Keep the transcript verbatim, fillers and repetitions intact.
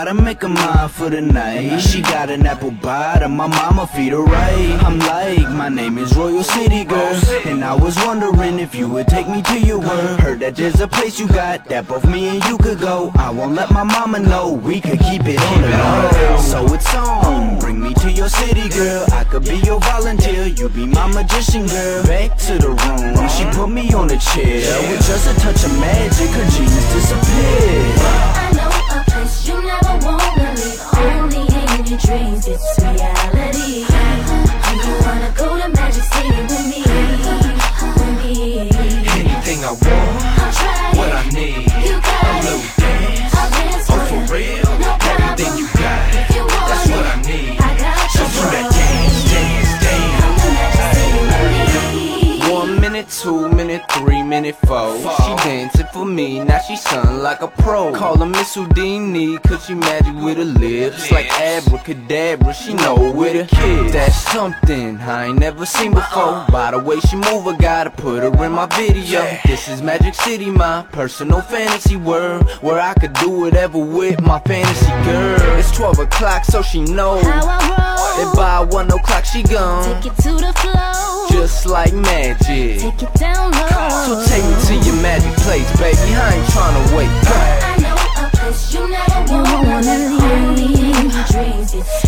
gotta make her mine for the night. She got an apple bottom, my mama feed her right. I'm like, my name is Royal City Girl, and I was wondering if you would take me to your world. Heard that there's a place you got that both me and you could go. I won't let my mama know, we could keep it on the low. So it's on, bring me to your city, girl. I could be your volunteer, you be my magician, girl. Back to the room, she put me on a chair. With just a touch of magic, her genius disappeared. I know a place you never wanna leave, only in your dreams, it's reality. Do you wanna go to Magic City with me? With me? Anything I want, I'll try what it. I need, You got a it. little dance. I'll dance Oh, for for you. real? No problem. Everything you got, If you want that's what it, I need. I got So you, do that bro. dance, dance, dance. Come to Magic City with me. One minute, two minute, three minute, four. She dancing for me, now she sound like a pro. Call her Miss Houdini, cause she magic with her lips. Like abracadabra, she know where to kiss. That's something I ain't never seen before. By the way she move, I gotta put her in my video. This is Magic City, my personal fantasy world, where I could do whatever with my fantasy girl. It's twelve o'clock, so she knows How I roll, that by one o'clock she gone. take it to the flow, Just like magic. take it down low. So take me to your magic place, baby. I ain't tryna wait. I know a place you never wanna leave, only in your dreams, it's